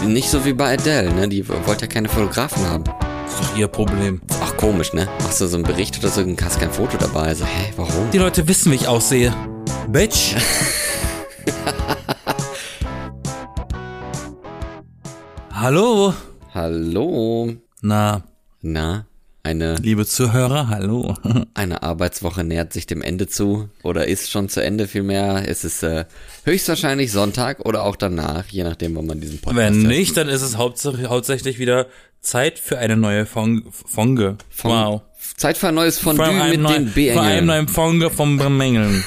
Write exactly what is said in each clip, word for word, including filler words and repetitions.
Nicht so wie bei Adele, ne? Die wollte ja keine Fotografen haben. Das ist doch ihr Problem. Ach, komisch, ne? Machst du so einen Bericht oder so, hast kein Foto dabei. Also, hä, warum? Die Leute wissen, wie ich aussehe. Bitch. Hallo. Hallo. Na. Na, eine... Liebe Zuhörer, hallo. Eine Arbeitswoche nähert sich dem Ende zu. Oder ist schon zu Ende vielmehr. Es ist äh, höchstwahrscheinlich Sonntag oder auch danach, je nachdem, wann man diesen Podcast Wenn hört. nicht, dann ist es hauptsächlich, hauptsächlich wieder Zeit für eine neue Fong, Fonge. Fong, Wow. Zeit für ein neues Fondue Für mit neuen, den B-Engeln. Für einen neuen Fonge vom Bemängeln.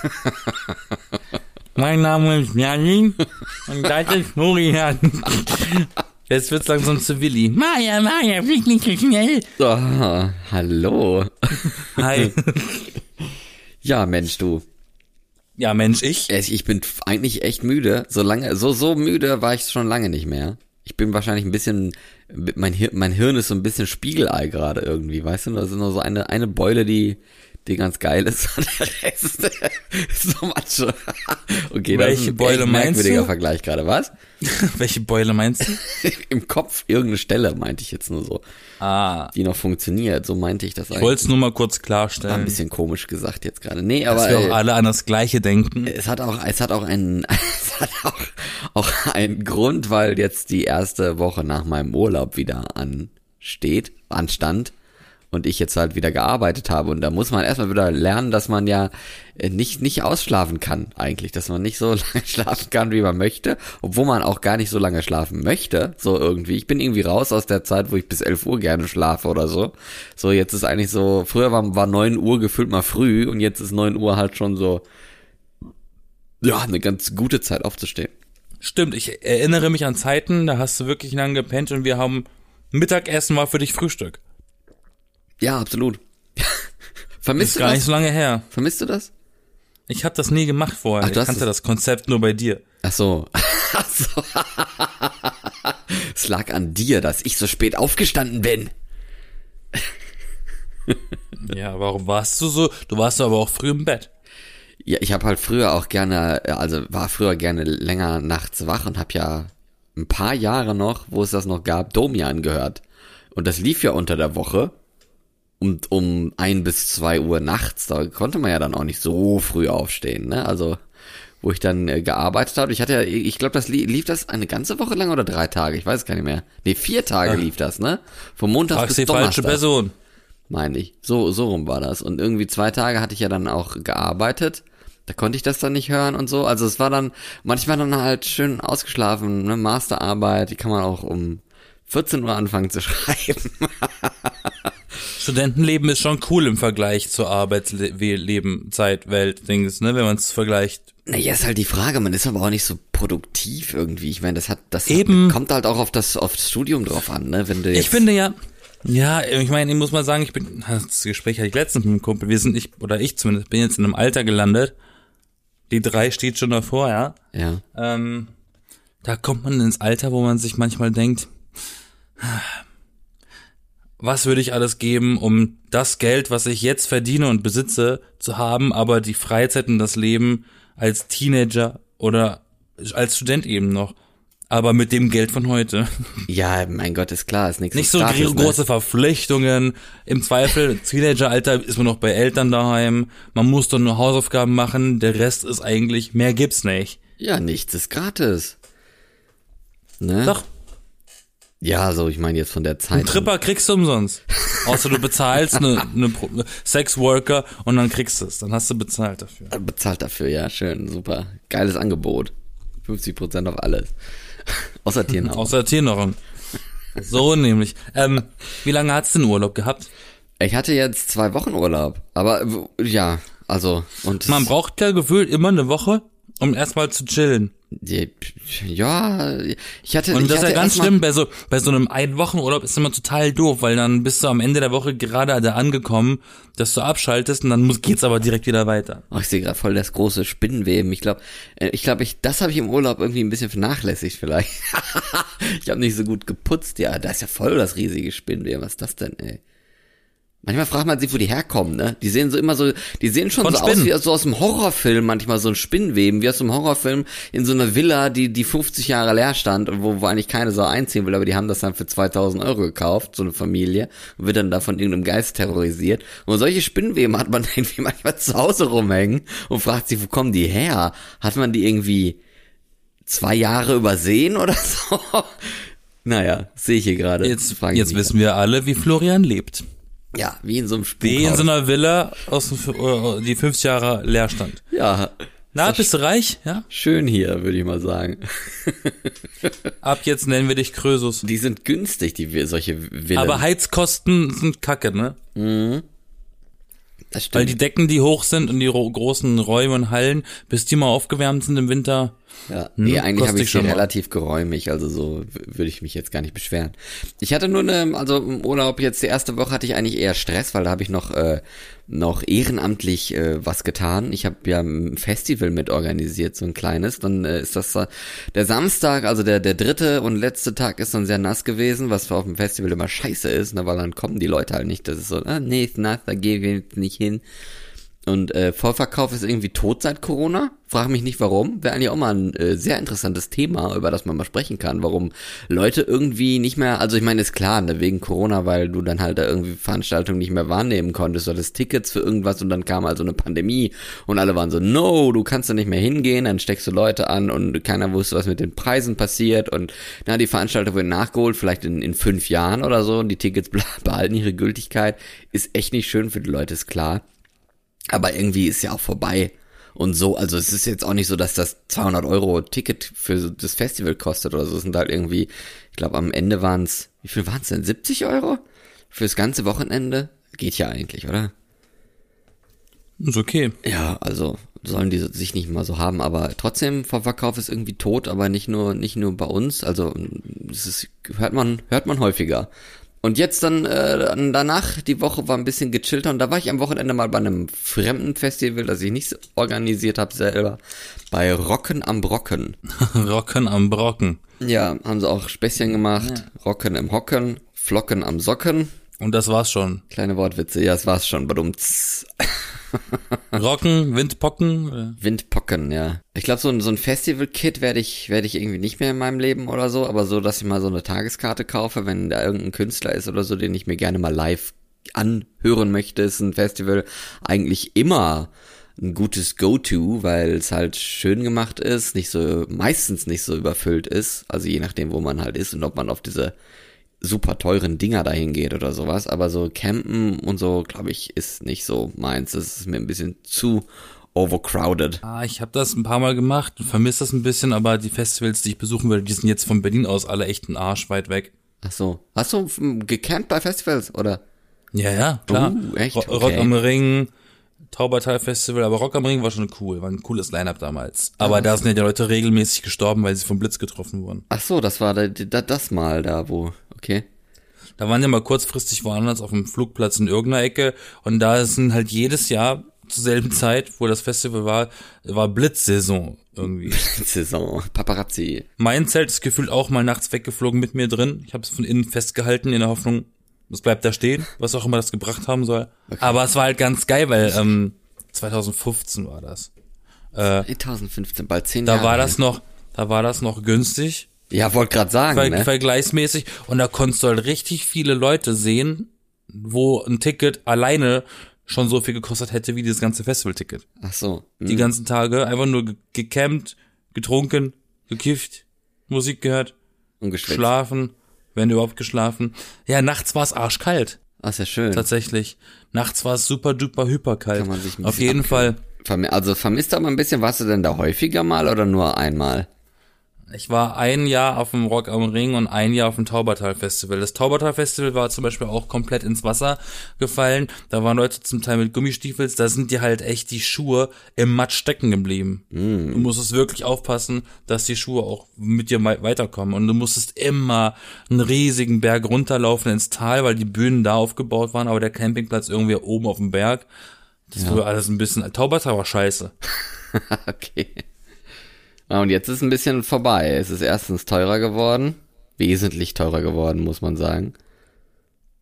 Mein Name ist Janine und das ist Florian. Jetzt wird's langsam zu Willi. Maja, Maja, flieg nicht so schnell. So, hallo. Hi. Ja, Mensch, du. Ja, Mensch, ich. Ich bin eigentlich echt müde. So lange, so, so müde war ich schon lange nicht mehr. Ich bin wahrscheinlich ein bisschen, mein Hirn, mein Hirn ist so ein bisschen Spiegelei gerade irgendwie, weißt du? Das ist nur so eine, eine Beule, die, die ganz geil ist. Und der Rest ist so Matsche. Okay, das Welche ist ein Beule echt meinst merkwürdiger du? Vergleich gerade, was? Welche Beule meinst du? Im Kopf irgendeine Stelle, meinte ich jetzt nur so. Ah. Die noch funktioniert, so meinte ich das eigentlich. Ich wollte es nur mal kurz War ein klarstellen, bisschen komisch gesagt jetzt gerade. Nee, dass aber wir auch äh, alle an das Gleiche denken. es hat auch, es hat auch einen, es hat auch, auch einen Grund, weil jetzt die erste Woche nach meinem Urlaub wieder ansteht, anstand und ich jetzt halt wieder gearbeitet habe und da muss man erstmal wieder lernen, dass man ja nicht, nicht ausschlafen kann eigentlich, dass man nicht so lange schlafen kann, wie man möchte, obwohl man auch gar nicht so lange schlafen möchte, so irgendwie. Ich bin irgendwie raus aus der Zeit, wo ich bis elf Uhr gerne schlafe oder so. So, jetzt ist eigentlich so, früher war, war neun Uhr gefühlt mal früh und jetzt ist neun Uhr halt schon so, ja, eine ganz gute Zeit aufzustehen. Stimmt, ich erinnere mich an Zeiten, da hast du wirklich lange gepennt und wir haben Mittagessen war für dich Frühstück. Ja, absolut. Das Vermisst ist du gar das? nicht so lange her. Vermisst du das? Ich habe das nie gemacht vorher. Ach, du ich hast kannte es- das Konzept nur bei dir. Ach so. Ach so. Es lag an dir, dass ich so spät aufgestanden bin. Ja, warum warst du so? Du warst aber auch früh im Bett. Ja, ich habe halt früher auch gerne, also war früher gerne länger nachts wach und habe ja ein paar Jahre noch, wo es das noch gab, Domian gehört. Und das lief ja unter der Woche. Und um ein bis zwei Uhr nachts, da konnte man ja dann auch nicht so früh aufstehen, ne? Also, wo ich dann äh, gearbeitet habe, ich hatte ja, ich glaube, das li- lief das eine ganze Woche lang oder drei Tage, ich weiß es gar nicht mehr. Nee, vier Tage Ah. lief das, ne? Vom Montag Fragst bis die falsche Donnerstag, Person. meine ich. So, so rum war das. Und irgendwie zwei Tage hatte ich ja dann auch gearbeitet. Da konnte ich das dann nicht hören und so. Also es war dann, manchmal dann halt schön ausgeschlafen, ne? Masterarbeit, die kann man auch um vierzehn Uhr anfangen zu schreiben. Studentenleben ist schon cool im Vergleich zur Arbeitsleben, Zeit, Welt, Dings, ne, wenn man es vergleicht. Naja, ist halt die Frage, man ist aber auch nicht so produktiv irgendwie. Ich meine, das hat, das Eben. kommt halt auch auf das, auf das Studium drauf an, ne? Wenn du jetzt, Ich finde ja, ja, ich meine, ich muss mal sagen, ich bin, das Gespräch hatte ich letztens mit einem Kumpel, wir sind, ich, oder ich zumindest, bin jetzt in einem Alter gelandet, die drei steht schon davor, ja. ja, Ähm, da kommt man ins Alter, wo man sich manchmal denkt, was würde ich alles geben, um das Geld, was ich jetzt verdiene und besitze, zu haben, aber die Freizeit und das Leben als Teenager oder als Student eben noch, aber mit dem Geld von heute. ja, mein Gott, ist klar, ist nichts Nicht so gratis, gro- große Verpflichtungen. Im Zweifel, Teenageralter ist man noch bei Eltern daheim. Man muss doch nur Hausaufgaben machen. Der Rest ist eigentlich, mehr gibt's nicht. Ne? Ja, nichts ist gratis. Ne? Doch, Ja, so, ich meine jetzt von der Zeit. einen Tripper kriegst du umsonst. Außer du bezahlst eine, eine Pro- Sexworker und dann kriegst du es. Dann hast du bezahlt dafür. Bezahlt dafür, ja, schön, super. Geiles Angebot. fünfzig Prozent auf alles. Außer Tiernahrung. Außer Tiernahrung. So nämlich. Ähm, wie lange hat's denn Urlaub gehabt? Ich hatte jetzt zwei Wochen Urlaub, aber w- ja, also und Man braucht ja gefühlt immer eine Woche, um erstmal zu chillen. die, ja, ich hatte Und ich das ist ja hatte ganz erstmal- schlimm, bei so, bei so einem Ein-Wochen-Urlaub ist immer total doof, weil dann bist du am Ende der Woche gerade da angekommen, dass du abschaltest und dann muss, geht's aber direkt wieder weiter. Oh, ich sehe gerade voll das große Spinnenweben. Ich glaube, ich glaube, ich das habe ich im Urlaub irgendwie ein bisschen vernachlässigt vielleicht. Ich habe nicht so gut geputzt. Ja, da ist ja voll das riesige Spinnenweben. Was ist das denn, ey? Manchmal fragt man sich, wo die herkommen, ne? Die sehen so immer so, die sehen schon Von so Spinnen. aus wie so aus einem Horrorfilm, manchmal so ein Spinnweben, wie aus einem Horrorfilm in so einer Villa, die die fünfzig Jahre leer stand und wo, wo eigentlich keine so einziehen will, aber die haben das dann für zweitausend Euro gekauft, so eine Familie, und wird dann da von irgendeinem Geist terrorisiert. Und solche Spinnweben hat man irgendwie manchmal zu Hause rumhängen und fragt sich, wo kommen die her? Hat man die irgendwie zwei Jahre übersehen oder so? Naja, sehe ich hier gerade. Jetzt, Frag ich jetzt mich. wissen wir alle, wie Florian lebt. Ja, wie in so einem Wie in Spukhaus. so einer Villa, aus dem, äh, die fünfzig Jahre leer stand. Ja, Na, bist du reich? Ja. schön hier, würde ich mal sagen. Ab jetzt nennen wir dich Krösus. Die sind günstig, die solche Villen. Aber Heizkosten sind kacke, ne? das stimmt. Weil die Decken, die hoch sind und die ro- großen Räume und Hallen, bis die mal aufgewärmt sind im Winter. Ja, Hm, nee, eigentlich kostet habe ich dich sie schon mal. relativ geräumig, also so w- würde ich mich jetzt gar nicht beschweren. Ich hatte nur eine, also im Urlaub jetzt die erste Woche hatte ich eigentlich eher Stress, weil da habe ich noch äh, noch ehrenamtlich äh, was getan. Ich habe ja ein Festival mit organisiert, so ein kleines. Dann äh, ist das äh, der Samstag, also der der dritte und letzte Tag ist dann sehr nass gewesen, was auf dem Festival immer scheiße ist, ne, weil dann kommen die Leute halt nicht. Das ist so, ah, nee, ist nass, da gehe ich jetzt nicht hin. Und äh, Vorverkauf ist irgendwie tot seit Corona. Frag mich nicht warum. Wäre eigentlich auch mal ein äh, sehr interessantes Thema, über das man mal sprechen kann. Warum Leute irgendwie nicht mehr, also ich meine, ist klar, ne, wegen Corona, weil du dann halt da irgendwie Veranstaltungen nicht mehr wahrnehmen konntest, oder das Tickets für irgendwas und dann kam also eine Pandemie und alle waren so, no, du kannst da nicht mehr hingehen, dann steckst du Leute an und keiner wusste, was mit den Preisen passiert und na, die Veranstaltung wird nachgeholt, vielleicht in, in fünf Jahren oder so und die Tickets behalten ihre Gültigkeit. Ist echt nicht schön für die Leute, ist klar. Aber irgendwie ist ja auch vorbei. Und so, also es ist jetzt auch nicht so, dass das zweihundert Euro Ticket für das Festival kostet oder so. Es sind halt irgendwie, ich glaube am Ende waren es, wie viel waren es denn? siebzig Euro? Fürs ganze Wochenende? Geht ja eigentlich, oder? Ist okay. Ja, also sollen die sich nicht mal so haben, aber trotzdem, Vorverkauf ist irgendwie tot, aber nicht nur, nicht nur bei uns. Also das ist, hört man, hört man häufiger. Und jetzt dann, äh, danach, die Woche war ein bisschen gechillter und da war ich am Wochenende mal bei einem fremden Festival, das ich nicht organisiert habe selber, bei Rocken am Brocken. Rocken am Brocken. Ja, haben sie auch Späßchen gemacht, Rocken im Hocken, Flocken am Socken. Und das war's schon. Kleine Wortwitze, ja, das war's schon, badumts. Rocken, Windpocken. oder? Windpocken, ja. Ich glaube, so ein, so ein Festival-Kit werde ich, werde ich irgendwie nicht mehr in meinem Leben oder so, aber so, dass ich mal so eine Tageskarte kaufe, wenn da irgendein Künstler ist oder so, den ich mir gerne mal live anhören möchte, ist ein Festival eigentlich immer ein gutes Go-To, weil es halt schön gemacht ist, nicht so, meistens nicht so überfüllt ist, also je nachdem, wo man halt ist und ob man auf diese super teuren Dinger dahin geht oder sowas, aber so campen und so, glaube ich, ist nicht so meins. Das ist mir ein bisschen zu overcrowded. Ah, ich habe das ein paar Mal gemacht und vermisse das ein bisschen, aber die Festivals, die ich besuchen würde, die sind jetzt von Berlin aus alle echt einen Arsch weit weg. Ach so. Hast du mm, gecampt bei Festivals, oder? Ja, ja, klar. Uh, echt? Ro- Rock Okay. am Ring, Taubertal Festival, aber Rock am Ring war schon cool, war ein cooles Line-Up damals. Aber da sind ja die Leute regelmäßig gestorben, weil sie vom Blitz getroffen wurden. Ach so, das war da, da, das Mal da, wo, okay. Da waren ja mal kurzfristig woanders auf dem Flugplatz in irgendeiner Ecke und da sind halt jedes Jahr zur selben Zeit, wo das Festival war, war Blitzsaison irgendwie. Saison, Paparazzi. Mein Zelt ist gefühlt auch mal nachts weggeflogen mit mir drin. Ich habe es von innen festgehalten in der Hoffnung, es bleibt da stehen, was auch immer das gebracht haben soll. Okay. Aber es war halt ganz geil, weil ähm, zwanzig fünfzehn war das. Äh, zwanzig fünfzehn, bald zehn da Jahre. war das noch, da war das noch günstig, Ja, wollte gerade sagen, ver ne? vergleichsmäßig. Und da konntest du halt richtig viele Leute sehen, wo ein Ticket alleine schon so viel gekostet hätte wie dieses ganze Festivalticket. Ach so. Hm. Die ganzen Tage einfach nur ge gecampt, getrunken, gekifft, Musik gehört, Und geschwitzt. schlafen, wenn überhaupt geschlafen. Ja, nachts war es arschkalt, Ach, ist ja schön. tatsächlich. Nachts war es super duper hyperkalt. Kann man sich ein Auf bisschen jeden Fall. abkühlen. Vermi- Also vermisst aber ein bisschen, warst du denn da häufiger mal oder nur einmal? Ich war ein Jahr auf dem Rock am Ring und ein Jahr auf dem Taubertal Festival. Das Taubertal Festival war zum Beispiel auch komplett ins Wasser gefallen. Da waren Leute zum Teil mit Gummistiefels. Da sind dir halt echt die Schuhe im Matsch stecken geblieben. Mm. Du musstest wirklich aufpassen, dass die Schuhe auch mit dir wei- weiterkommen. Und du musstest immer einen riesigen Berg runterlaufen ins Tal, weil die Bühnen da aufgebaut waren, aber der Campingplatz irgendwie oben auf dem Berg. Das Ja. war alles ein bisschen, Taubertal war scheiße. Okay. Ah, und jetzt ist ein bisschen vorbei. Es ist erstens teurer geworden. Wesentlich teurer geworden, muss man sagen.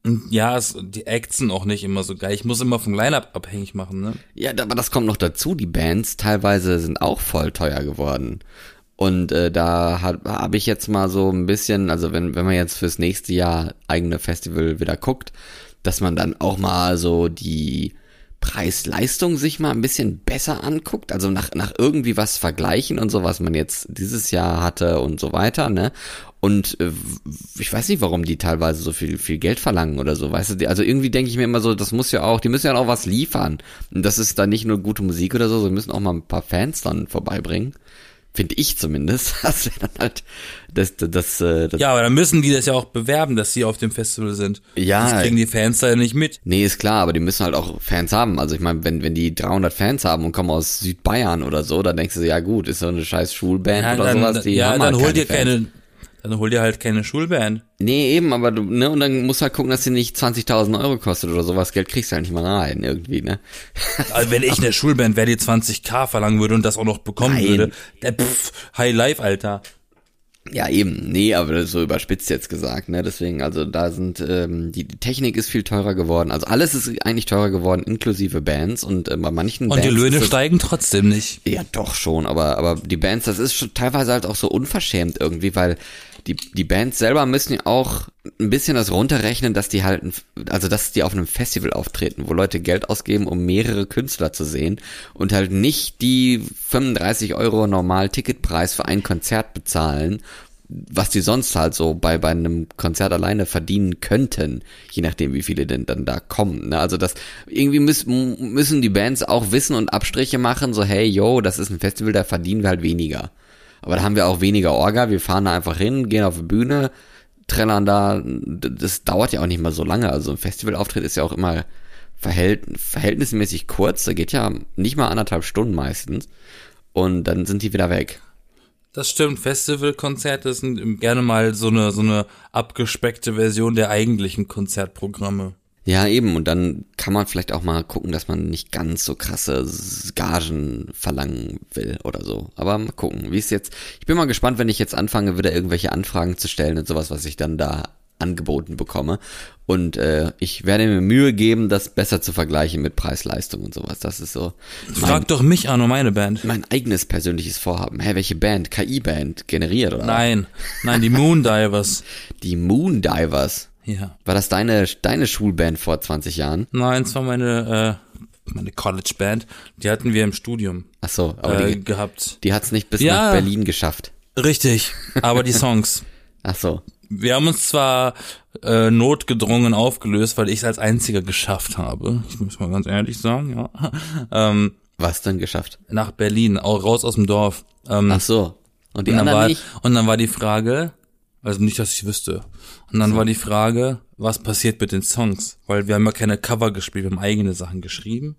Ja, es, die Acts sind auch nicht immer so geil. Ich muss immer vom Line-Up abhängig machen, ne? Ja, aber das kommt noch dazu. Die Bands teilweise sind auch voll teuer geworden. Und äh, da habe hab ich jetzt mal so ein bisschen, also wenn wenn man jetzt fürs nächste Jahr eigene Festival wieder guckt, dass man dann auch mal so die Preis-Leistung sich mal ein bisschen besser anguckt, also nach nach irgendwie was vergleichen und so, was man jetzt dieses Jahr hatte und so weiter, ne? Und äh, ich weiß nicht, warum die teilweise so viel viel Geld verlangen oder so, weißt du? Die, also irgendwie denke ich mir immer so, das muss ja auch, die müssen ja auch was liefern. Und das ist dann nicht nur gute Musik oder so, sie müssen auch mal ein paar Fans dann vorbeibringen. Finde ich zumindest. Das wäre dann halt das, das, das, das ja, aber dann müssen die das ja auch bewerben, dass sie auf dem Festival sind. Ja. Das kriegen die Fans da ja nicht mit. Nee, ist klar, aber die müssen halt auch Fans haben. Also ich meine, wenn wenn die dreihundert Fans haben und kommen aus Südbayern oder so, dann denkst du, ja gut, ist so eine scheiß Schulband Ja, oder dann, sowas, die ja, haben dann halt hol dir keine Fans. keine, dann hol dir halt keine Schulband. Nee, eben, aber du, ne, und dann musst du halt gucken, dass die nicht zwanzigtausend Euro kostet oder sowas. Geld kriegst du halt nicht mal rein, irgendwie, ne? Also wenn ich eine Schulband wäre, die zwanzig K verlangen würde und das auch noch bekommen Nein. würde, der pff, High Life, Alter. Ja, eben, nee, aber so überspitzt jetzt gesagt, ne, deswegen, also da sind, ähm, die, die Technik ist viel teurer geworden, also alles ist eigentlich teurer geworden, inklusive Bands und äh, bei manchen Und Bands die Löhne ist das, steigen trotzdem nicht. ja doch schon, aber aber die Bands, das ist schon teilweise halt auch so unverschämt irgendwie, weil die die Bands selber müssen ja auch ein bisschen das runterrechnen, dass die halt, ein- also dass die auf einem Festival auftreten, wo Leute Geld ausgeben, um mehrere Künstler zu sehen und halt nicht die fünfunddreißig Euro normal Ticketpreis für ein Konzert bezahlen, was die sonst halt so bei bei einem Konzert alleine verdienen könnten, je nachdem wie viele denn dann da kommen. Ne? Also das irgendwie müssen müssen die Bands auch wissen und Abstriche machen, so hey yo, das ist ein Festival, da verdienen wir halt weniger. Aber da haben wir auch weniger Orga, wir fahren da einfach hin, gehen auf die Bühne, trällern da, das dauert ja auch nicht mal so lange, also ein Festivalauftritt ist ja auch immer verhält, verhältnismäßig kurz, da geht ja nicht mal anderthalb Stunden meistens und dann sind die wieder weg. Das stimmt, Festivalkonzerte sind gerne mal so eine so eine abgespeckte Version der eigentlichen Konzertprogramme. Ja, eben. Und dann kann man vielleicht auch mal gucken, dass man nicht ganz so krasse Gagen verlangen will oder so. Aber mal gucken, wie es jetzt. Ich bin mal gespannt, wenn ich jetzt anfange, wieder irgendwelche Anfragen zu stellen und sowas, was ich dann da angeboten bekomme. Und äh, ich werde mir Mühe geben, das besser zu vergleichen mit Preis-Leistung und sowas. Das ist so Frag mein, doch mich an und meine Band. mein eigenes persönliches Vorhaben. Hä, welche Band? K I-Band generiert, oder? Nein, nein, die Moondivers. Die Moondivers. Ja. War das deine deine Schulband vor zwanzig Jahren? Nein, es war meine äh, meine College-Band. Die hatten wir im Studium Ach so, aber äh, die, gehabt. die hat's nicht bis Ja. nach Berlin geschafft. Richtig, aber die Songs. Ach so. Wir haben uns zwar äh, notgedrungen aufgelöst, weil ich es als einziger geschafft habe. Ich muss mal ganz ehrlich sagen, ja. Ähm, Was denn geschafft? nach Berlin, auch raus aus dem Dorf. Ähm, Ach so. Und die und, dann anderen war, nicht? und dann war die Frage, also nicht, dass ich wüsste. Und dann So. war die Frage, was passiert mit den Songs? Weil wir haben ja keine Cover gespielt, wir haben eigene Sachen geschrieben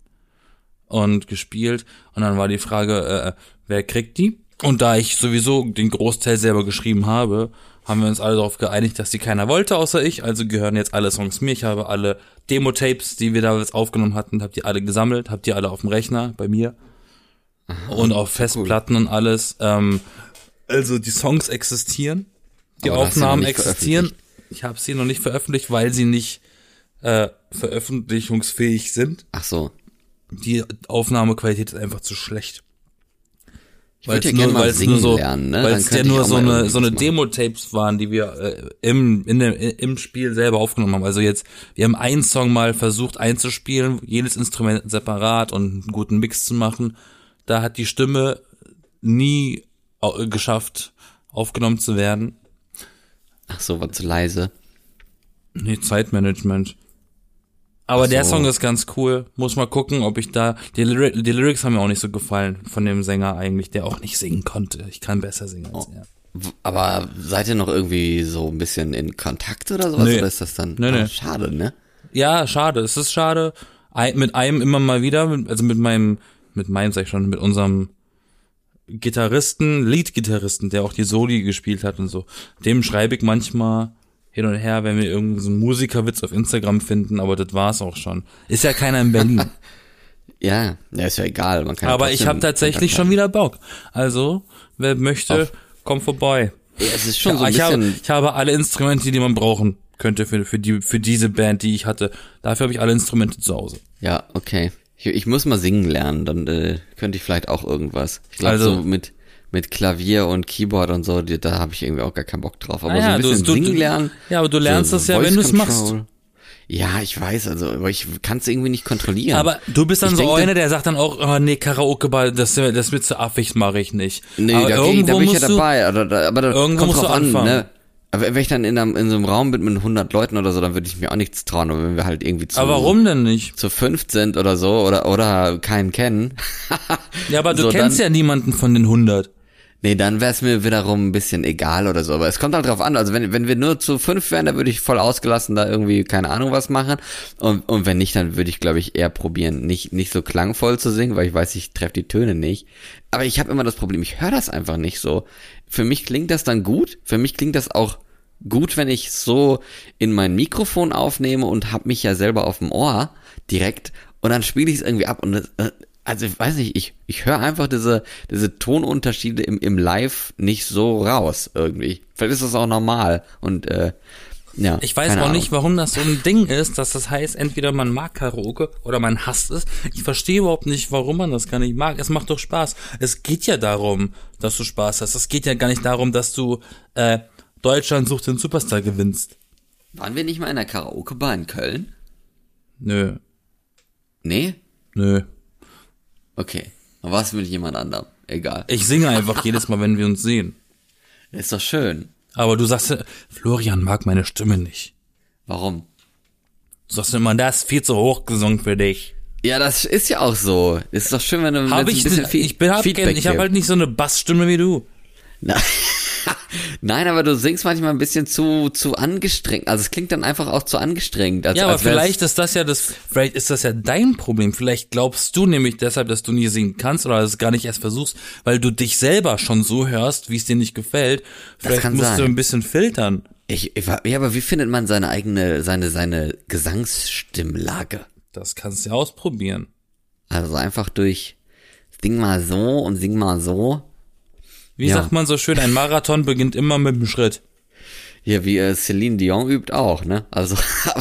und gespielt. Und dann war die Frage, äh, wer kriegt die? Und da ich sowieso den Großteil selber geschrieben habe, haben wir uns alle darauf geeinigt, dass die keiner wollte, außer ich. Also gehören jetzt alle Songs mir. Ich habe alle Demo-Tapes, die wir damals aufgenommen hatten, hab die alle gesammelt, hab die alle auf dem Rechner bei mir. Aha, und auf Festplatten und alles. Ähm, also die Songs existieren, die Aber du hast sie noch Aufnahmen nicht existieren. veröffentlicht. Ich habe sie noch nicht veröffentlicht, weil sie nicht äh, veröffentlichungsfähig sind. Ach so. Die Aufnahmequalität ist einfach zu schlecht. Ich würde ja Weil's gerne nur- mal weil's singen nur so, lernen, ne? Weil Dann es ja könnte ich nur auch so mal eine irgendwie so eine was machen. Demo-Tapes waren, die wir äh, im in dem im Spiel selber aufgenommen haben. Also jetzt, wir haben einen Song mal versucht einzuspielen, jedes Instrument separat und einen guten Mix zu machen. Da hat die Stimme nie au- geschafft, aufgenommen zu werden. Ach so, war zu leise. Nee, Zeitmanagement. Aber Ach der so. Song ist ganz cool. Muss mal gucken, ob ich da, die, Lyri- die Lyrics haben mir auch nicht so gefallen von dem Sänger eigentlich, der auch nicht singen konnte. Ich kann besser singen als Oh. er. W- Aber seid ihr noch irgendwie so ein bisschen in Kontakt oder sowas? Nee. Oder ist das dann Nee, nee. oh, schade, ne? Ja, schade. Es ist schade. Ein, mit einem immer mal wieder, mit, also mit meinem, mit meinem sag ich schon, mit unserem Gitarristen, Lead-Gitarristen, der auch die Soli gespielt hat und so. Dem schreibe ich manchmal hin und her, wenn wir irgendeinen so einen Musikerwitz auf Instagram finden, aber das war's auch schon. Ist ja keiner in Berlin. Ja, ja, ist ja egal. Man kann ja aber ich trotzdem habe tatsächlich Kontakt schon wieder Bock. Also, wer möchte, Auf- komm vorbei. haben. Ja, es ist schon so ein ich, habe, bisschen, ich habe alle Instrumente, die man brauchen könnte für, für die, für diese Band, die ich hatte. Dafür habe ich alle Instrumente zu Hause. Ja, okay. Ich, ich muss mal singen lernen, dann äh, könnte ich vielleicht auch irgendwas. Ich glaube, Also- so mit mit Klavier und Keyboard und so, die, da habe ich irgendwie auch gar keinen Bock drauf. Aber Ah so ja, ein bisschen du- du- singen du- lernen. Ja, aber du lernst so das ja, Voice wenn du es machst. Control. Ja, ich weiß, also, aber ich kann es irgendwie nicht kontrollieren. Aber du bist dann Ich so denke- einer, der sagt dann auch, oh nee, Karaoke-Ball, das, das wird zu affig, das mache ich nicht. Nee, aber da, okay, irgendwo da bin ich ja musst du- dabei, aber da, aber da irgendwo kommt musst drauf du an, anfangen. ne? Aber wenn ich dann in, einem, in so einem Raum bin mit hundert Leuten oder so, dann würde ich mir auch nichts trauen. Aber wenn wir halt irgendwie zu, Aber warum denn nicht? zu fünf sind oder so, oder oder keinen kennen. Ja, aber du so, kennst dann, ja niemanden von den hundert. Nee, dann wäre es mir wiederum ein bisschen egal oder so. Aber es kommt halt drauf an. Also wenn wenn wir nur zu fünf wären, dann würde ich voll ausgelassen da irgendwie, keine Ahnung, was machen. Und und wenn nicht, dann würde ich, glaube ich, eher probieren, nicht nicht so klangvoll zu singen, weil ich weiß, ich treffe die Töne nicht. Aber ich habe immer das Problem, ich höre das einfach nicht so. Für mich klingt das dann gut. Für mich klingt das auch gut, wenn ich so in mein Mikrofon aufnehme und hab mich ja selber auf dem Ohr direkt und dann spiele ich es irgendwie ab und das, äh, also ich weiß nicht, ich ich höre einfach diese diese Tonunterschiede im im Live nicht so raus irgendwie. Vielleicht ist das auch normal und äh, ja. Ich weiß keine auch Ahnung. nicht, warum das so ein Ding ist, dass das heißt, entweder man mag Karaoke oder man hasst es. Ich verstehe überhaupt nicht, warum man das gar nicht mag. Es macht doch Spaß. Es geht ja darum, dass du Spaß hast. Es geht ja gar nicht darum, dass du äh, Deutschland sucht den Superstar gewinnst. Waren wir nicht mal in der Karaoke-Bar in Köln? Nö, Nee? nö. Okay. Dann war es mit jemand anderem. Egal. Ich singe einfach jedes Mal, wenn wir uns sehen. Ist doch schön. Aber du sagst, ja, Florian mag meine Stimme nicht. Warum? Du sagst immer, das ist viel zu hoch gesungen für dich. Ja, das ist ja auch so. Ist doch schön, wenn du Hab wenn's ich, ein bisschen Fe- ich bin, hab, Feedback ich habe gibt. halt nicht so eine Bassstimme wie du. Na- Nein, aber du singst manchmal ein bisschen zu zu angestrengt. Also es klingt dann einfach auch zu angestrengt. Als, Ja, aber als wär's- vielleicht ist das ja das, vielleicht ist das ja dein Problem. Vielleicht glaubst du nämlich deshalb, dass du nie singen kannst oder es gar nicht erst versuchst, weil du dich selber schon so hörst, wie es dir nicht gefällt. Vielleicht kann musst sein. du ein bisschen filtern. Ich, ich, ja, aber wie findet man seine eigene, seine, seine Gesangsstimmlage? Das kannst du ja ausprobieren. Also einfach durch sing mal so und sing mal so. Wie Ja. sagt man so schön, ein Marathon beginnt immer mit einem Schritt. Ja, wie äh, Celine Dion übt auch, ne? Also,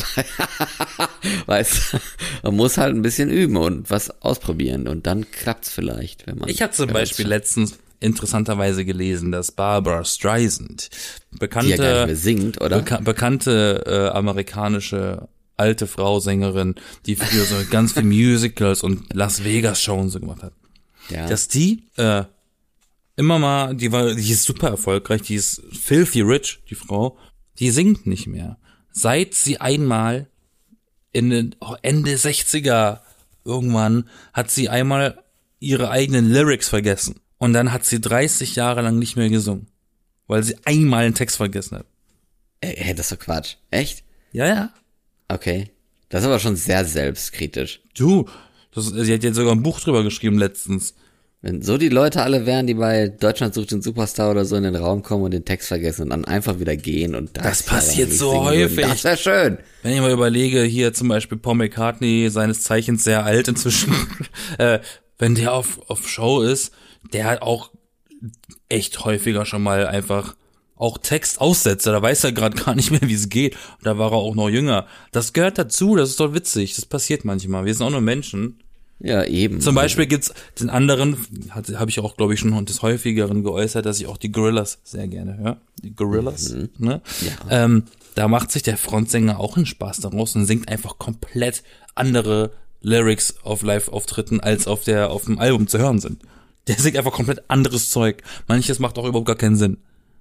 weißt du, man muss halt ein bisschen üben und was ausprobieren und dann klappt's vielleicht, wenn man. Ich habe zum wenn man's Beispiel schafft. letztens interessanterweise gelesen, dass Barbara Streisand, Die ja gar nicht bekannte, mehr singt, oder? beka bekannte äh, amerikanische alte Frau Sängerin, die früher so ganz viel Musicals und Las Vegas Show und so gemacht hat, Ja. dass die äh, immer mal, die war, die ist super erfolgreich, die ist filthy rich, die Frau, die singt nicht mehr. Seit sie einmal in den oh, Ende sechziger irgendwann hat sie einmal ihre eigenen Lyrics vergessen. Und dann hat sie dreißig Jahre lang nicht mehr gesungen. Weil sie einmal einen Text vergessen hat. Ey, hey, das ist doch Quatsch. Echt? Ja, ja. Okay. Das ist aber schon sehr selbstkritisch. Du, das, sie hat jetzt sogar ein Buch drüber geschrieben letztens. Wenn so die Leute alle wären, die bei Deutschland sucht den Superstar oder so in den Raum kommen und den Text vergessen und dann einfach wieder gehen und Das dreißig Jahre passiert lang so nicht singen häufig. würden. Das wäre schön. Wenn ich mal überlege, hier zum Beispiel Paul McCartney, seines Zeichens sehr alt inzwischen, äh, wenn der auf, auf Show ist, der hat auch echt häufiger schon mal einfach auch Text aussetzt. Da weiß er gerade gar nicht mehr, wie es geht. Und da war er auch noch jünger. Das gehört dazu, das ist doch witzig. Das passiert manchmal. Wir sind auch nur Menschen. Ja, eben. Zum Beispiel gibt's den anderen, habe ich auch, glaube ich, schon des Häufigeren geäußert, dass ich auch die Gorillas sehr gerne höre. Die Gorillas, Mhm. ne? Ja. Ähm, da macht sich der Frontsänger auch einen Spaß daraus und singt einfach komplett andere Lyrics auf Live-Auftritten, als auf der auf dem Album zu hören sind. Der singt einfach komplett anderes Zeug. Manches macht auch überhaupt gar keinen Sinn.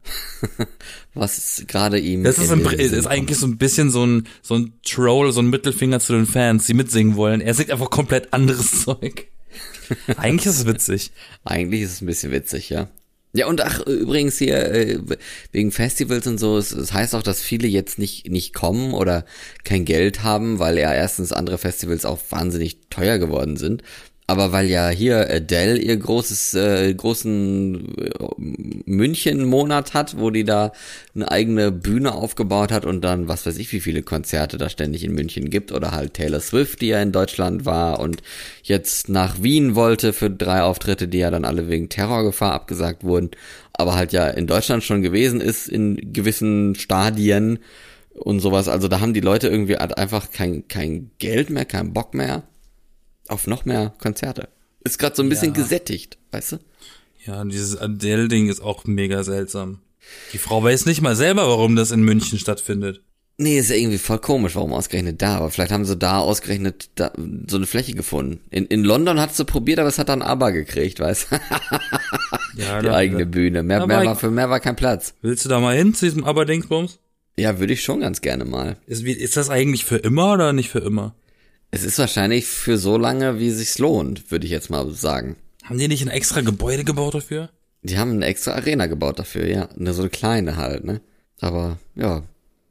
Was ist gerade ihm. Das ist, in ein, den Sinn ist eigentlich so ein bisschen so ein so ein Troll, so ein Mittelfinger zu den Fans, die mitsingen wollen. Er singt einfach komplett anderes Zeug. Eigentlich ist es witzig. kommt. Eigentlich ist es ein bisschen witzig, ja. Ja, und ach, übrigens hier, äh, wegen Festivals und so, es, es heißt auch, dass viele jetzt nicht, nicht kommen oder kein Geld haben, weil ja erstens andere Festivals auch wahnsinnig teuer geworden sind. Aber weil ja hier Adele ihr großes, äh, großen äh, München-Monat hat, wo die da eine eigene Bühne aufgebaut hat und dann, was weiß ich, wie viele Konzerte da ständig in München gibt. Oder halt Taylor Swift, die ja in Deutschland war und jetzt nach Wien wollte für drei Auftritte, die ja dann alle wegen Terrorgefahr abgesagt wurden. Aber halt ja in Deutschland schon gewesen ist in gewissen Stadien. und sowas. Also da haben die Leute irgendwie halt einfach kein, kein Geld mehr, keinen Bock mehr auf noch mehr Konzerte. Ist gerade so ein bisschen Ja. gesättigt, weißt du? Ja, dieses Adele-Ding ist auch mega seltsam. Die Frau weiß nicht mal selber, warum das in München stattfindet. Nee, ist ja irgendwie voll komisch, warum ausgerechnet da. Aber vielleicht haben sie da ausgerechnet da, so eine Fläche gefunden. In, in London hat sie probiert, aber es hat dann ABBA gekriegt, weißt du? Ja, Die da, eigene Bühne. Mehr, Aber mehr ich- war, für mehr war kein Platz. Willst du da mal hin zu diesem Aber-Dingsbums? Ja, würde ich schon ganz gerne mal. Ist, wie- ist das eigentlich für immer oder nicht für immer? Es ist wahrscheinlich für so lange, wie es sich lohnt, würde ich jetzt mal sagen. Haben die nicht ein extra Gebäude gebaut dafür? Die haben eine extra Arena gebaut dafür, ja. Eine so eine kleine halt, ne? Aber, ja.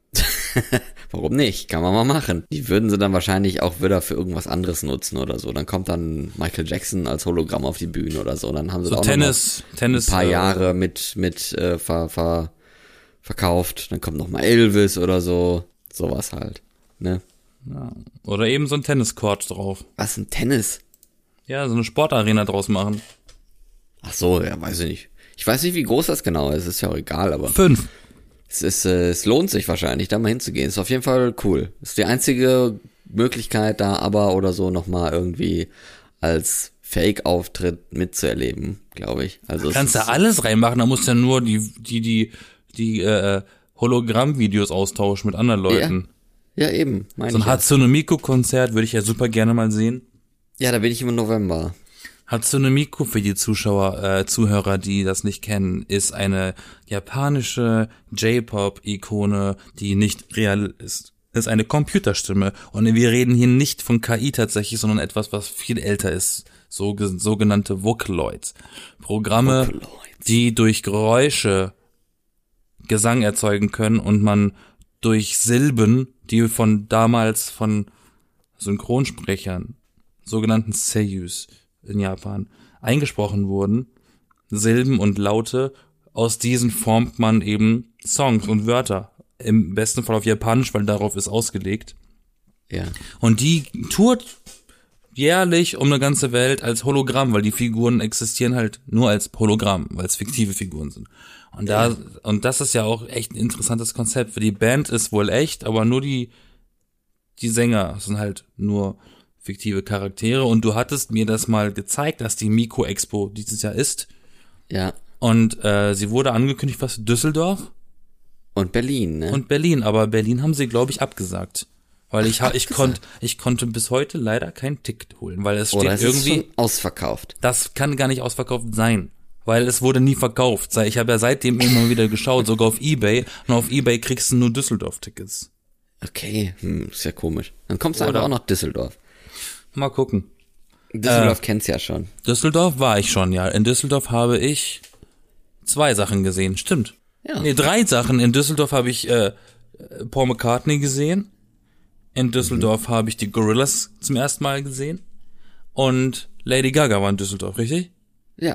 Warum nicht? Kann man mal machen. Die würden sie dann wahrscheinlich auch wieder für irgendwas anderes nutzen oder so. Dann kommt dann Michael Jackson als Hologramm auf die Bühne oder so. Dann haben sie So da auch Tennis, noch Tennis. ein paar äh, Jahre mit, mit, äh, ver, ver, verkauft. Dann kommt noch mal Elvis oder so. Sowas halt, ne? Ja. Oder eben so ein Tenniscourt drauf. Was, ein Tennis? Ja, so eine Sportarena draus machen. Ach so, ja, weiß ich nicht. Ich weiß nicht, wie groß das genau ist. Ist ja auch egal, aber Fünf. es ist, äh, es lohnt sich wahrscheinlich, da mal hinzugehen. Ist auf jeden Fall cool. Ist die einzige Möglichkeit, da aber oder so nochmal irgendwie als Fake-Auftritt mitzuerleben, glaube ich. Also es Kannst du ist- alles reinmachen, da musst du ja nur die, die, die, die, äh, Hologramm-Videos austauschen mit anderen Leuten. Ja, eben, meine So ein ich. Ja. Hatsune Miku-Konzert würde ich ja super gerne mal sehen. ja, da bin ich im November. Hatsune Miku, für die Zuschauer, äh, Zuhörer, die das nicht kennen, ist eine japanische J-Pop-Ikone, die nicht real ist. Das ist eine Computerstimme. Und wir reden hier nicht von K I tatsächlich, sondern etwas, was viel älter ist. So, sogenannte Vocaloids. Programme, Vocaloids. die durch Geräusche Gesang erzeugen können und man durch Silben, die von damals von Synchronsprechern, sogenannten Seiyus in Japan, eingesprochen wurden, Silben und Laute, aus diesen formt man eben Songs und Wörter. Im besten Fall auf Japanisch, weil darauf ist ausgelegt. Ja. Und die tourt jährlich um eine ganze Welt als Hologramm, weil die Figuren existieren halt nur als Hologramm, weil es fiktive Figuren sind. Und da, ja. und das ist ja auch echt ein interessantes Konzept. Für die Band ist wohl echt, aber nur die, die Sänger sind halt nur fiktive Charaktere. Und du hattest mir das mal gezeigt, dass die Miku Expo dieses Jahr ist. Ja. Und äh, sie wurde angekündigt, was Düsseldorf Und Berlin, ne? und Berlin. Aber Berlin haben sie, glaube ich, abgesagt. Weil ich, ich konnte, ich konnte bis heute leider kein Ticket holen, weil es steht Oder es irgendwie, ist schon ausverkauft. das kann gar nicht ausverkauft sein, weil es wurde nie verkauft. Ich habe ja seitdem immer wieder geschaut, sogar auf eBay, und auf eBay kriegst du nur Düsseldorf-Tickets. Okay, hm, ist ja komisch. Dann kommst du Oder- einfach auch nach Düsseldorf. Mal gucken. Düsseldorf Äh, kennst ja schon. Düsseldorf war ich schon, ja. In Düsseldorf habe ich zwei Sachen gesehen, stimmt. Ja. Nee, drei Sachen. In Düsseldorf habe ich äh, Paul McCartney gesehen. In Düsseldorf habe ich die Gorillaz zum ersten Mal gesehen. Und Lady Gaga war in Düsseldorf, richtig? Ja.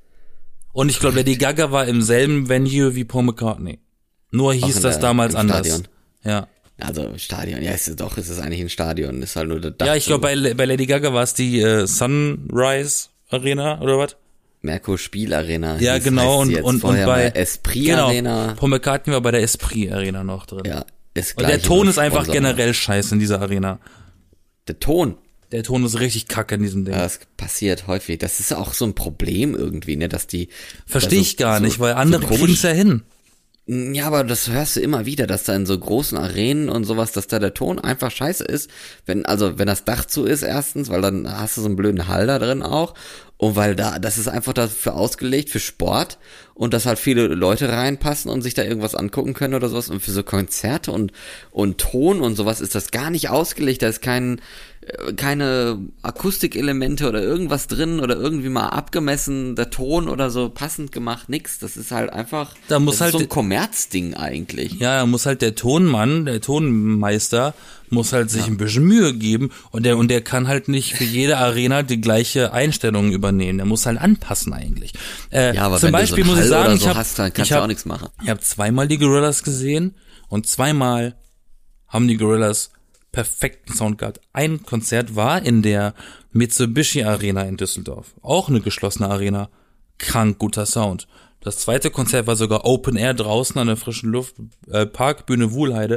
Und ich glaube, Lady Gaga war im selben Venue wie Paul McCartney. Nur hieß in das der- damals im anders. Stadion. Ja. Also Stadion, ja, ist es doch, ist es eigentlich ein Stadion, ist halt nur der Dach. Ja, ich glaube, bei, bei Lady Gaga war es die äh, Sunrise Arena oder was? Merkur Spielarena. Ja, hieß- genau. heißt Und, sie jetzt. und, und Vorher bei mal Esprit genau, Arena. Paul McCartney war bei der Esprit Arena noch drin. Ja, ist Und gleich der Ton immer ist einfach Sponsor. generell scheiße in dieser Arena. Der Ton. Der Ton ist richtig kacke in diesem Ding. Ja, das passiert häufig. Das ist auch so ein Problem irgendwie, ne, dass die. Verstehe da so- ich gar so, nicht, weil andere so komisch- kriegen's ja hin. Ja, aber das hörst du immer wieder, dass da in so großen Arenen und sowas, dass da der Ton einfach scheiße ist. Wenn, also, wenn das Dach zu ist, erstens, weil dann hast du so einen blöden Hall da drin auch. Und weil da, das ist einfach dafür ausgelegt, für Sport. Und dass halt viele Leute reinpassen und sich da irgendwas angucken können oder sowas. Und für so Konzerte und, und Ton und sowas ist das gar nicht ausgelegt. Da ist kein, äh, keine Akustikelemente oder irgendwas drin oder irgendwie mal abgemessen, der Ton oder so passend gemacht, nix. Das ist halt einfach, Da muss das halt ist so ein Kommerzding eigentlich. Ja, da muss halt der Tonmann, der Tonmeister, muss halt sich ein bisschen Mühe geben und der und der kann halt nicht für jede Arena die gleiche Einstellung übernehmen. Der muss halt anpassen eigentlich. Äh, Ja, aber zum wenn Beispiel du so muss einen ich Hall sagen, oder ich so habe hast, dann kannst ich du hab, auch nichts machen. Ich habe zweimal die Gorillas gesehen und zweimal haben die Gorillas perfekten Sound gehabt. Ein Konzert war in der Mitsubishi Arena in Düsseldorf, auch eine geschlossene Arena, krank guter Sound. Das zweite Konzert war sogar Open Air draußen an der frischen Luft, äh, Parkbühne Wuhlheide,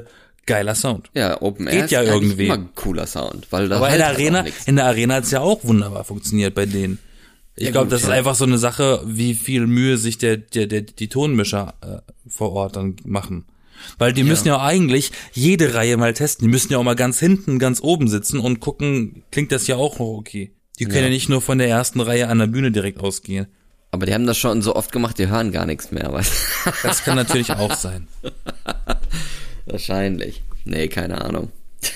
geiler Sound. Ja, Open Geht Air ist ja eigentlich irgendwie. immer ein cooler Sound. Weil da Aber halt in der halt Arena, auch nichts. in der Arena hat's ja auch wunderbar funktioniert bei denen. Ich Ja, glaube, gut, das ist ja. einfach so eine Sache, wie viel Mühe sich der, der, der die Tonmischer äh, vor Ort dann machen. Weil die Ja. müssen ja auch eigentlich jede Reihe mal testen. Die müssen ja auch mal ganz hinten, ganz oben sitzen und gucken, klingt das ja auch noch okay. Die können ja. Ja. nicht nur von der ersten Reihe an der Bühne direkt ausgehen. Aber die haben das schon so oft gemacht, die hören gar nichts mehr. Weißt? Das kann natürlich auch sein. Wahrscheinlich. Nee, keine Ahnung.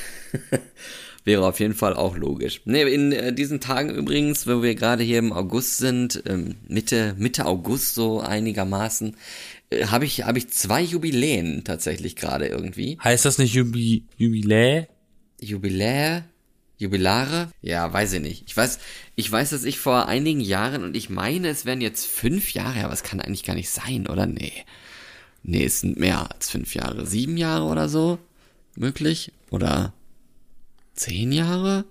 Wäre auf jeden Fall auch logisch. Nee, in äh, diesen Tagen übrigens, wo wir gerade hier im August sind, ähm, Mitte Mitte August so einigermaßen, äh, habe ich habe ich zwei Jubiläen tatsächlich gerade irgendwie. Heißt das nicht Jubi, Jubilä? Jubilä? Jubilare? Ja, weiß ich nicht. Ich weiß, ich weiß, dass ich vor einigen Jahren, und ich meine, es wären jetzt fünf Jahre, aber es kann eigentlich gar nicht sein, oder? Nee. Nee, es sind mehr als fünf Jahre. Sieben Jahre oder so möglich? Oder zehn Jahre?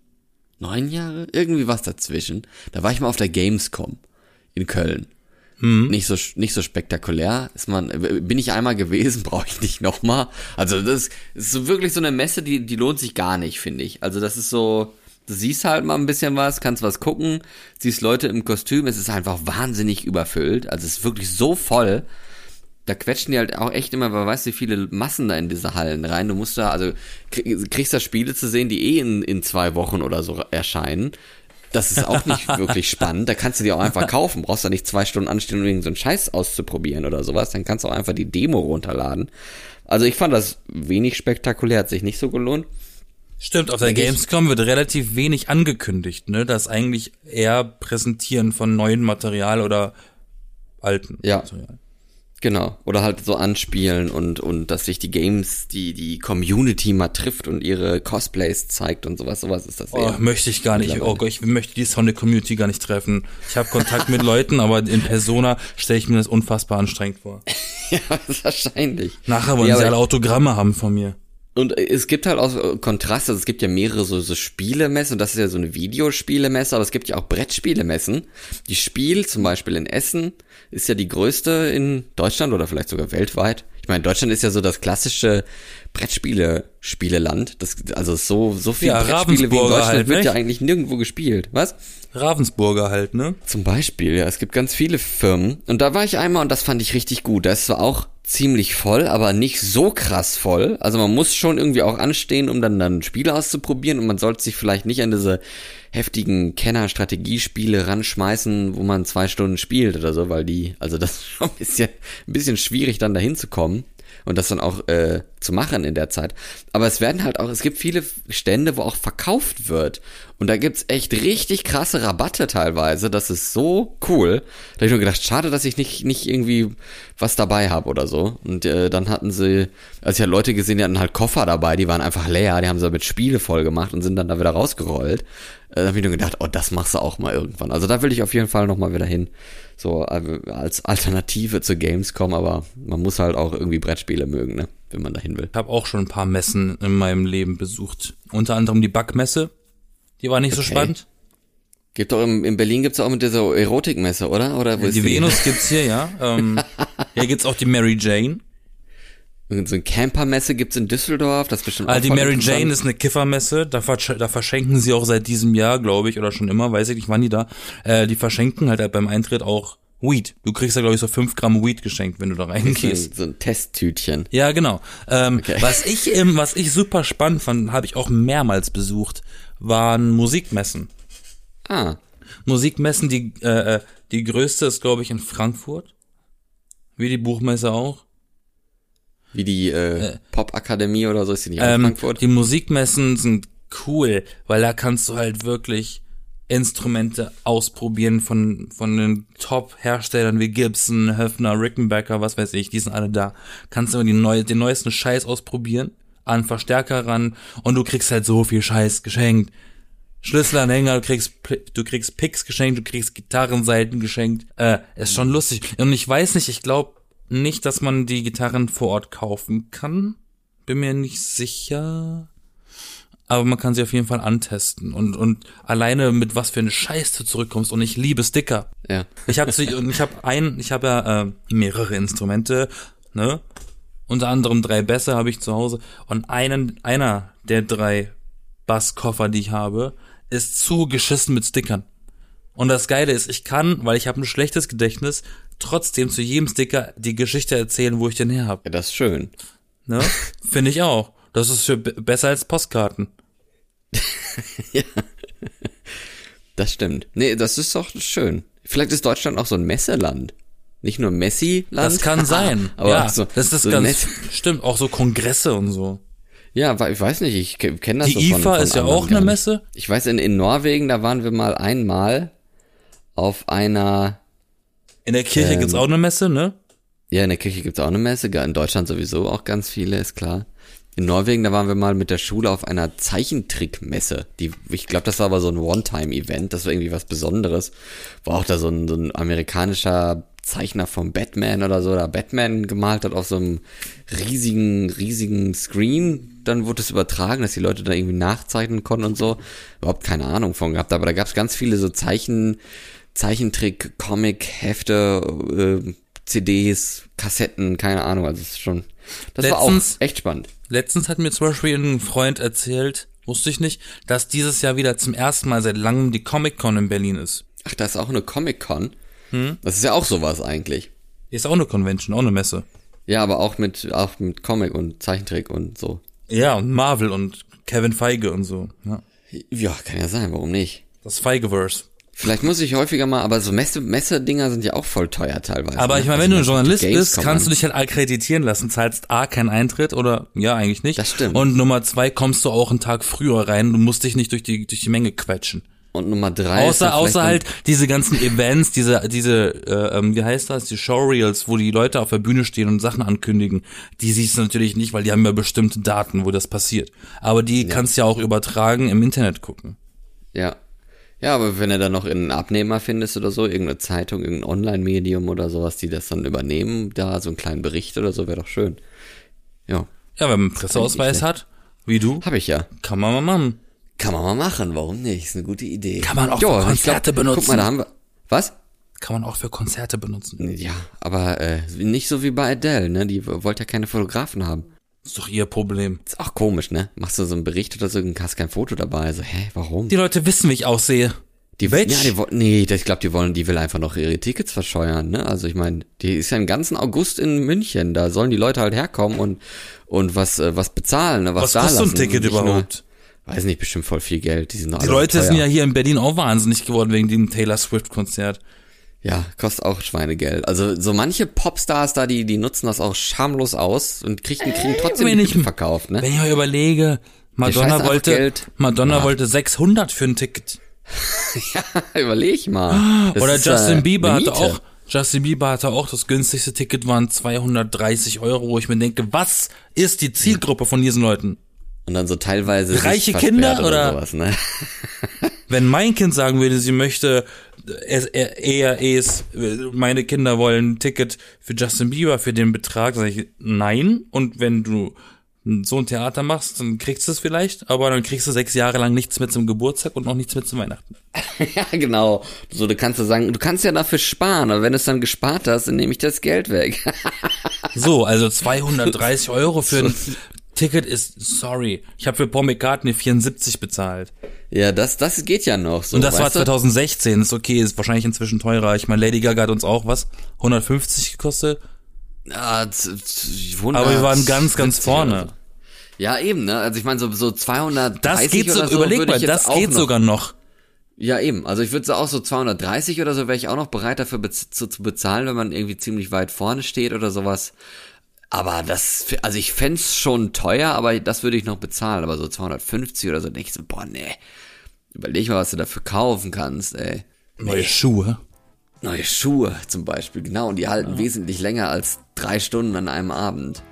Neun Jahre? Irgendwie was dazwischen. Da war ich mal auf der Gamescom in Köln. Hm. Nicht so nicht so spektakulär. Ist man bin ich einmal gewesen, brauche ich nicht nochmal. Also das ist so wirklich so eine Messe, die die lohnt sich gar nicht, finde ich. Also das ist so, du siehst halt mal ein bisschen was, kannst was gucken, siehst Leute im Kostüm, es ist einfach wahnsinnig überfüllt. Also es ist wirklich so voll. Da quetschen die halt auch echt immer, weil weißt du, wie viele Massen da in diese Hallen rein. Du musst da, also kriegst da Spiele zu sehen, die eh in in zwei Wochen oder so erscheinen. Das ist auch nicht wirklich spannend. Da kannst du die auch einfach kaufen. Brauchst da nicht zwei Stunden anstehen, um irgend so einen Scheiß auszuprobieren oder sowas. Dann kannst du auch einfach die Demo runterladen. Also ich fand das wenig spektakulär, hat sich nicht so gelohnt. Stimmt, auf der Gamescom wird relativ wenig angekündigt, ne? Das ist eigentlich eher Präsentieren von neuem Material oder alten Ja. Material. Genau. Oder halt so anspielen und, und dass sich die Games, die, die Community mal trifft und ihre Cosplays zeigt und sowas. Sowas ist das Oh, eher. möchte ich gar nicht. Oh Gott, ich möchte die Sonic-Community gar nicht treffen. Ich habe Kontakt mit Leuten, aber in Persona stelle ich mir das unfassbar anstrengend vor. Ja, wahrscheinlich. Nachher wollen Ja, sie aber alle Autogramme haben von mir. Und es gibt halt auch Kontraste, also es gibt ja mehrere so, so Spielemessen, und das ist ja so eine Videospielemesse, aber es gibt ja auch Brettspielemessen. Die Spiel zum Beispiel in Essen ist ja die größte in Deutschland oder vielleicht sogar weltweit. Ich meine, Deutschland ist ja so das klassische Brettspiele-Spieleland. Das, also so, so viele Ja, Brettspiele wie in Ravensburger Deutschland halt, wird nicht? ja eigentlich nirgendwo gespielt. Was? Ravensburger halt, ne? Zum Beispiel, ja, es gibt ganz viele Firmen. Und da war ich einmal und das fand ich richtig gut. Da ist zwar auch ziemlich voll, aber nicht so krass voll. Also man muss schon irgendwie auch anstehen, um dann dann Spiele auszuprobieren, und man sollte sich vielleicht nicht an diese heftigen Kenner-Strategiespiele ranschmeißen, wo man zwei Stunden spielt oder so, weil die, also das ist schon ein bisschen, ein bisschen schwierig dann dahin zu kommen und das dann auch äh, zu machen in der Zeit. Aber es werden halt auch, es gibt viele Stände, wo auch verkauft wird. Und da gibt's echt richtig krasse Rabatte teilweise. Das ist so cool. Da hab ich nur gedacht, schade, dass ich nicht nicht irgendwie was dabei habe oder so. Und äh, dann hatten sie, also ich habe Leute gesehen, die hatten halt Koffer dabei, die waren einfach leer, die haben sie mit Spiele voll gemacht und sind dann da wieder rausgerollt. Äh, da habe ich nur gedacht, oh, das machst du auch mal irgendwann. Also da will ich auf jeden Fall nochmal wieder hin. So äh, als Alternative zu Gamescom, aber man muss halt auch irgendwie Brettspiele mögen, ne, wenn man dahin will. Ich habe auch schon ein paar Messen in meinem Leben besucht. Unter anderem die Backmesse. Die war nicht so Okay. spannend. Gibt doch im, in Berlin gibt's auch mit dieser Erotikmesse, oder? Oder wo ist Die Venus gibt's hier, ja. Ähm, hier gibt's auch die Mary Jane. Und so eine Campermesse gibt's in Düsseldorf, das ist bestimmt auch Also die voll Mary interessant. Jane ist eine Kiffermesse, da, versch da verschenken sie auch seit diesem Jahr, glaube ich, oder schon immer, weiß ich nicht, wann die da. Äh, die verschenken halt beim Eintritt auch Weed. Du kriegst da, glaube ich, so fünf Gramm Weed geschenkt, wenn du da so, reingehst. so ein Testtütchen. Ja, genau. Ähm, Okay. Was ich ähm, was ich super spannend fand, habe ich auch mehrmals besucht, waren Musikmessen. Ah, Musikmessen, die äh, äh, die größte ist, glaube ich, in Frankfurt. Wie die Buchmesse auch. wie die äh, Popakademie oder so, ist die nicht auch in Ähm, Frankfurt? die Musikmessen sind cool, weil da kannst du halt wirklich Instrumente ausprobieren von von den Top-Herstellern wie Gibson, Höfner, Rickenbacker, was weiß ich, die sind alle da. Kannst du die neu, den neuesten Scheiß ausprobieren, an Verstärker ran, und du kriegst halt so viel Scheiß geschenkt. Schlüsselanhänger, du kriegst du kriegst Picks geschenkt, du kriegst Gitarrenseiten geschenkt. Äh, ist schon lustig. Und ich weiß nicht, ich glaube nicht, dass man die Gitarren vor Ort kaufen kann. Bin mir nicht sicher. Aber man kann sie auf jeden Fall antesten. Und und alleine mit was für eine Scheiß du zurückkommst. Und ich liebe Sticker. Ja. Ich habe und ich habe ein, ich habe ja äh, mehrere Instrumente, ne? unter anderem drei Bässe habe ich zu Hause und einen, einer der drei Basskoffer, die ich habe, ist zugeschissen mit Stickern. Und das Geile ist, ich kann, weil ich habe ein schlechtes Gedächtnis, trotzdem zu jedem Sticker die Geschichte erzählen, wo ich den her habe. Ja, das ist schön. Ne? Finde ich auch. Das ist für b- besser als Postkarten. Ja. Das stimmt. Nee, das ist doch schön. Vielleicht ist Deutschland auch so ein Messeland. Nicht nur Messi-Land. Das kann sein. aber ja, auch so, das ist so ganz, Mess- stimmt, auch so Kongresse und so. Ja, ich weiß nicht, ich kenne das Die so I von, F A von ist ja anderen auch eine gar nicht. Messe. Ich weiß, in, in Norwegen, da waren wir mal einmal auf einer, In der Kirche Ähm, gibt's auch eine Messe, ne? ja, in der Kirche gibt's auch eine Messe, in Deutschland sowieso auch ganz viele, ist klar. In Norwegen, da waren wir mal mit der Schule auf einer Zeichentrickmesse. Die, ich glaube, das war aber so ein One-Time-Event, das war irgendwie was Besonderes. War auch da so ein, so ein amerikanischer Zeichner vom Batman oder so, da Batman gemalt hat auf so einem riesigen, riesigen Screen. Dann wurde es übertragen, dass die Leute da irgendwie nachzeichnen konnten und so. Überhaupt keine Ahnung von gehabt, aber da gab's ganz viele so Zeichen, Zeichentrick, Comic, Hefte, äh, C Ds, Kassetten, keine Ahnung, also es ist schon, das Letztens- war auch echt spannend. Letztens hat mir zum Beispiel ein Freund erzählt, wusste ich nicht, dass dieses Jahr wieder zum ersten Mal seit langem die Comic-Con in Berlin ist. Ach, da ist auch eine Comic-Con. Hm? Das ist ja auch sowas eigentlich. Hier ist auch eine Convention, auch eine Messe. Ja, aber auch mit, auch mit Comic und Zeichentrick und so. Ja, und Marvel und Kevin Feige und so. Ja. Ja, kann ja sein, warum nicht? Das Feigeverse. Vielleicht muss ich häufiger mal, aber so Messe, Messe-Dinger sind ja auch voll teuer teilweise. Aber ne? ich meine, Also wenn du ein die Journalist Gamescom bist, kannst du an. dich halt akkreditieren lassen, zahlst A, keinen Eintritt oder, ja, eigentlich nicht. Das stimmt. Und Nummer zwei, kommst du auch einen Tag früher rein, du musst dich nicht durch die, durch die Menge quetschen. Und Nummer drei ist Außer, dann außer vielleicht halt diese ganzen Events, diese, diese, äh, ähm, wie heißt das, die Showreels, wo die Leute auf der Bühne stehen und Sachen ankündigen. Die siehst du natürlich nicht, weil die haben ja bestimmte Daten, wo das passiert. Aber die kannst du ja auch übertragen im Internet gucken. dann, ja. Ja, aber wenn du dann noch einen Abnehmer findest oder so, irgendeine Zeitung, irgendein Online-Medium oder sowas, die das dann übernehmen, da so einen kleinen Bericht oder so, wäre doch schön. Ja, Ja, wenn man einen Presseausweis Eigentlich hat, wie du, habe ich ja. kann man mal machen. Kann man mal machen, warum nicht? Ist eine gute Idee. Kann man auch Jo, für ich Konzerte glaub, benutzen. Guck mal, da haben wir. Was? Kann man auch für Konzerte benutzen. Ja, aber äh, nicht so wie bei Adele, ne? Die wollte ja keine Fotografen haben. Ist doch ihr Problem. Ist auch komisch, ne? Machst du so einen Bericht oder so, und hast kein Foto dabei. So, hä, warum? Die Leute wissen, wie ich aussehe. Die, Bitch. ja, die wollen, nee, ich glaube, die wollen, die will einfach noch ihre Tickets verscheuern, ne? Also ich meine, die ist ja den ganzen August in München, da sollen die Leute halt herkommen und und was äh, was bezahlen, ne? Was, Was da kostet so ein lassen. Ticket Nicht nur- überhaupt? Weiß nicht, bestimmt voll viel Geld. Die sind Die Leute sind ja hier in Berlin auch wahnsinnig geworden wegen dem Taylor Swift-Konzert. Ja, kostet auch Schweinegeld. Also so manche Popstars da, die die nutzen das auch schamlos aus und kriegen, kriegen trotzdem wenn die ich- Tickets verkauft, ne? Wenn ich mir überlege, scheißen Madonna einfach wollte, Geld. Madonna Ja. wollte sechshundert für ein Ticket. Ja, überleg mal. Das Oder ist, Justin äh, Bieber eine hatte Miete. auch, Justin Bieber hatte auch, das günstigste Ticket waren zweihundertdreißig Euro, wo ich mir denke, was ist die Zielgruppe von diesen Leuten? Und dann so teilweise Reiche sichtversperrt Kinder, oder oder? sowas, ne? Wenn mein Kind sagen würde, sie möchte es eher, eher es, meine Kinder wollen ein Ticket für Justin Bieber für den Betrag, sage ich nein. Und wenn du so ein Theater machst, dann kriegst du es vielleicht, aber dann kriegst du sechs Jahre lang nichts mehr zum Geburtstag und noch nichts mehr zu Weihnachten. Ja, genau. So, du kannst ja sagen, du kannst ja dafür sparen, aber wenn du es dann gespart hast, dann nehme ich das Geld weg. So, also zweihundertdreißig Euro für ein Ticket ist, sorry, ich habe für Paul McCartney vierundsiebzig bezahlt. Ja, das, das geht ja noch so. Und das war weißt du? zweitausendsechzehn, ist okay, ist wahrscheinlich inzwischen teurer. Ich meine, Lady Gaga hat uns auch was, hundertfünfzig gekostet, Ja, z- z- hundert, aber wir waren ganz, ganz vierzig vorne. oder so. Ja, eben, ne? Also ich meine, so, so zweihundertdreißig Das geht so, oder so überleg würde mal, ich jetzt das auch geht noch, sogar noch. Ja, eben. Also ich würde so auch so zweihundertdreißig oder so wäre ich auch noch bereit dafür bez- zu, zu bezahlen, wenn man irgendwie ziemlich weit vorne steht oder sowas. Aber das, also ich fänd's schon teuer, aber das würde ich noch bezahlen. Aber so zweihundertfünfzig oder so, denke ich so, boah, nee. Überleg mal, was du dafür kaufen kannst, ey. Neue Schuhe. Neue Schuhe zum Beispiel, genau. Und die halten wesentlich länger als drei Stunden an einem Abend.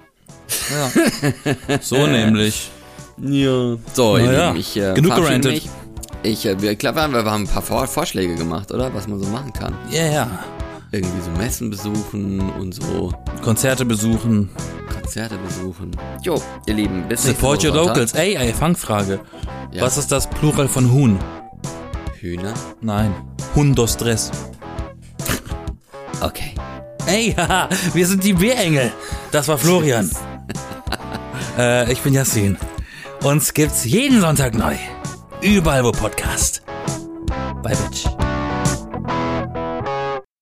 Ja. So nämlich. Ja. So, ihr Na ja. Lieben, ich äh, Genug verabschiede gerantet. mich. Ich, äh, wir, klar, wir haben, wir haben ein paar Vor Vorschläge gemacht, oder? Was man so machen kann. Ja, ja. Irgendwie so Messen besuchen und so Konzerte besuchen. Konzerte besuchen. Jo, ihr Lieben, bis nächste Support Woche your Sonntag. locals. Ey, ey, Fangfrage. Ja. Was ist das Plural von Huhn? Hühner? Nein. Hundostres. Okay. Ey, haha, wir sind die Bärengel. Das war Florian. Äh, ich bin Yassin. Uns gibt's jeden Sonntag neu. Überall wo Podcast.